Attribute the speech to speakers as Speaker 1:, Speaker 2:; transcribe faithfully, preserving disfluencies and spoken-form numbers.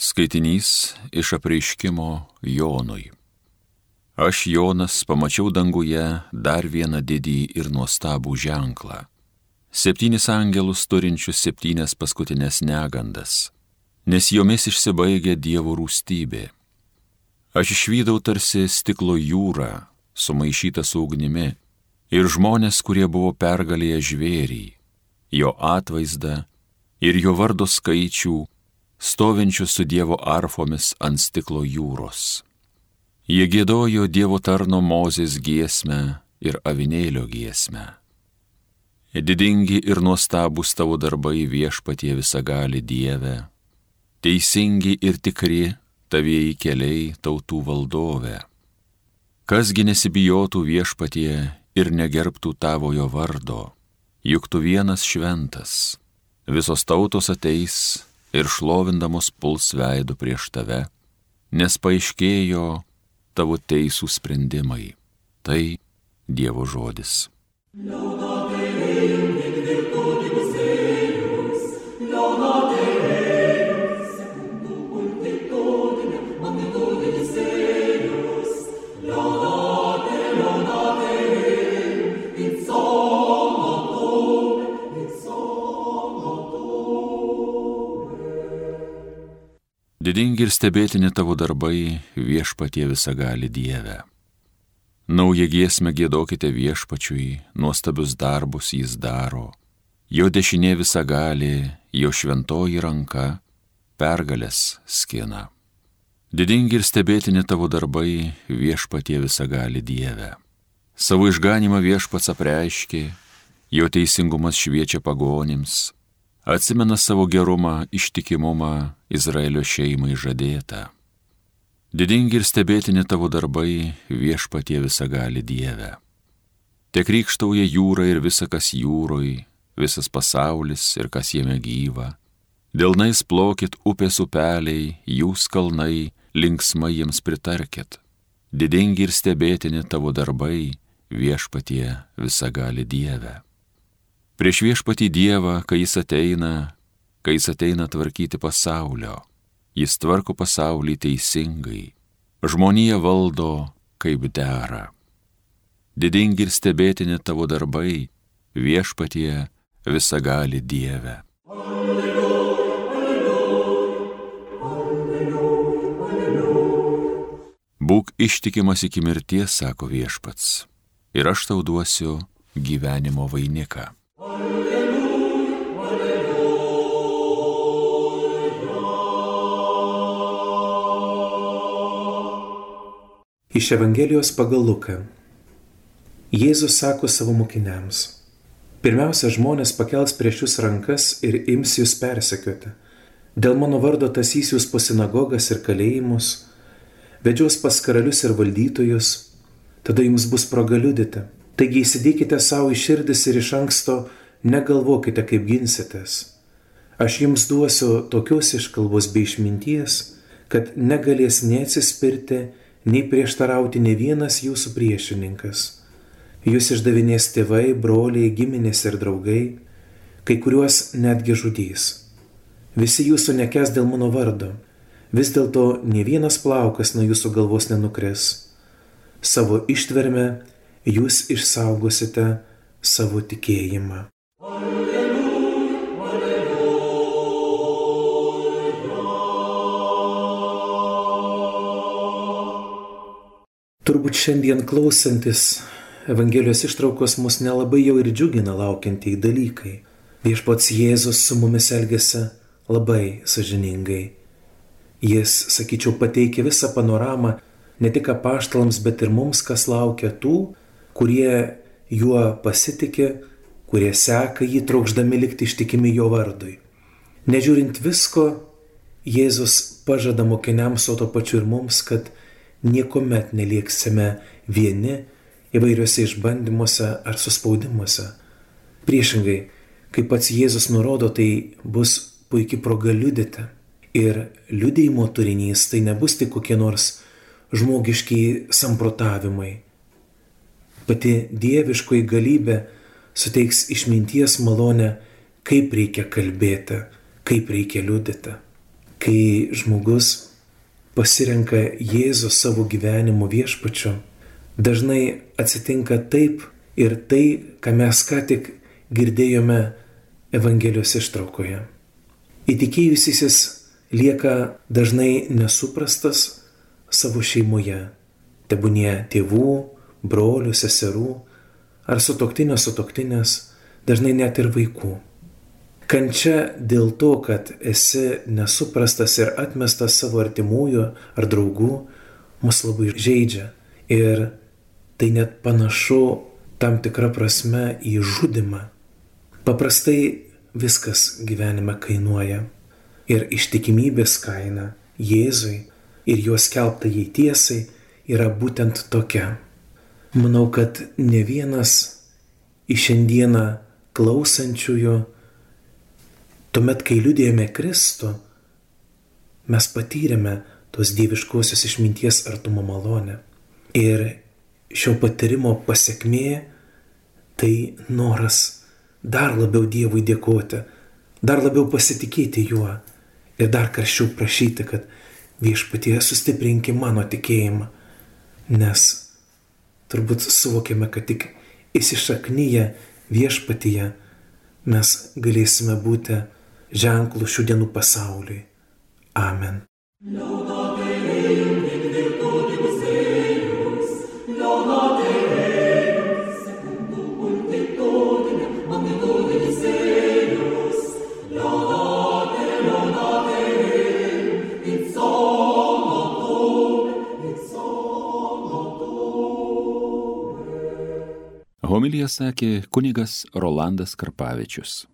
Speaker 1: Skaitinys iš apreiškimo Jonui. Aš, Jonas, pamačiau danguje dar vieną didį ir nuostabų ženklą. Septynis angelus turinčius septynias paskutinės negandas, nes jomis išsibaigė Dievo rūstybė. Aš išvydau tarsi stiklo jūrą, sumaišytą su ugnimi, ir žmonės, kurie buvo pergalėję žvėrį, jo atvaizdą ir jo vardo skaičių, stovinčius su Dievo arfomis ant stiklo jūros. Jie giedojo Dievo tarno Mozės giesmę ir avinėlio giesmę. Didingi ir nuostabūs tavo darbai viešpatie visagali Dieve, teisingi ir tikri tavieji keliai tautų valdove. Kasgi nesibijotų viešpatie ir negerbtų tavojo vardo, juk tu vienas šventas, visos tautos ateis ir šlovindamos puls veidu prieš tave, nes paaiškėjo tavo teisų sprendimai. Tai Dievo žodis. Didingi ir stebėtini tavo darbai viešpatie visagali Dieve. Naują giesmę giedokite viešpačiui, nuostabius darbus jis daro. Jo dešinė visagali, jo šventoji ranka pergalės skina. Didingi ir stebėtini tavo darbai viešpatie visagali Dieve. Savo išganimą viešpats apreiškė, jo teisingumas šviečia pagonims, atsimena savo gerumą, ištikimumą Izraelio šeimai žadėtą. Didingi ir stebėtini tavo darbai viešpatie visagali Dieve. Te krykštauja jūra ir visa, kas jūroj, visas pasaulis ir kas jame gyva. Delnais plokit upės upeliai, jūs kalnai, linksmai jiems pritarkit. Didingi ir stebėtini tavo darbai viešpatie visagali Dieve. Prieš viešpatį Dievą, kai jis ateina, kai jis ateina tvarkyti pasaulio, jis tvarko pasaulį teisingai, žmonija valdo kaip dera. Didingi ir stebėtini tavo darbai viešpatie visagali Dieve. Alleluja, alleluja, alleluja, alleluja. Būk ištikimas iki mirties, sako viešpats, ir aš tau duosiu gyvenimo vainiką.
Speaker 2: Iš Evangelijos pagal Luką. Jėzus sako savo mokiniams: pirmiausia, žmonės pakels prieš jūs rankas ir ims jūs persekioti. Dėl mano vardo tasys jūs po sinagogas ir kalėjimus, vedžios pas karalius ir valdytojus, tada jums bus proga liudyti. Taigi įsidėkite savo į širdis ir iš anksto negalvokite, kaip ginsitės. Aš jums duosiu tokios iškalbos bei išminties, kad negalės neatsispirti, nei prieštarauti ne vienas jūsų priešininkas. Jūs išdavinės tėvai, broliai, giminės ir draugai, kai kuriuos netgi žudys. Visi jūsų nekęs dėl mano vardo, vis dėlto ne vienas plaukas nuo jūsų galvos nenukris. Savo ištverme jūs išsaugosite savo tikėjimą. Turbūt šiandien klausantis Evangelijos ištraukos mus nelabai jau ir džiugina laukiantieji dalykai. Viešpats Jėzus su mumis elgiasi labai sąžiningai. Jis, sakyčiau, pateikia visą panoramą ne tik apaštalams, bet ir mums, kas laukia tų, kurie juo pasitikė, kurie seka jį trokšdami likti ištikimi jo vardui. Nežiūrint visko, Jėzus pažada mokiniams, o to pačiu ir mums, kad niekuomet nelieksime vieni įvairiuose išbandymuose ar suspaudimuose. Priešingai, kaip pats Jėzus nurodo, tai bus puikiai proga liudyti. Ir liudijimo turinys tai nebus tik kokie nors žmogiški samprotavimai. Pati dieviškoji galybė suteiks išminties malonę, kaip reikia kalbėti, kaip reikia liudyti. Kai žmogus pasirenka Jėzų savo gyvenimo viešpačiu, dažnai atsitinka taip ir tai, ką mes ką tik girdėjome Evangelijos ištraukoje. Įtikėjusysis lieka dažnai nesuprastas savo šeimoje, tebūnie tėvų, brolių, seserų ar sutuoktinio sutuoktinės, dažnai net ir vaikų. Kančia dėl to, kad esi nesuprastas ir atmestas savo artimųjų ar draugų, mus labai žeidžia. Ir tai net panašu tam tikrą prasme į žudymą. Paprastai viskas gyvenime kainuoja. Ir ištikimybės kaina Jėzui ir jo skelbtajai tiesai yra būtent tokia. Manau, kad ne vienas iš šiandieną klausančiųjų, tuomet, kai liudijame Kristų, mes patyrėme tos dieviškosios išminties artumo malonę. Ir šio patyrimo pasekmė tai noras dar labiau Dievui dėkoti, dar labiau pasitikėti juo ir dar karščiau prašyti, kad Viešpatie sustiprinki mano tikėjimą, nes turbūt suvokėme, kad tik įsišaknyje Viešpatyje mes galėsime būti ženklų šių dienų pasauliui. Amen.
Speaker 1: Homiliją sakė kunigas Rolandas Karpavičius.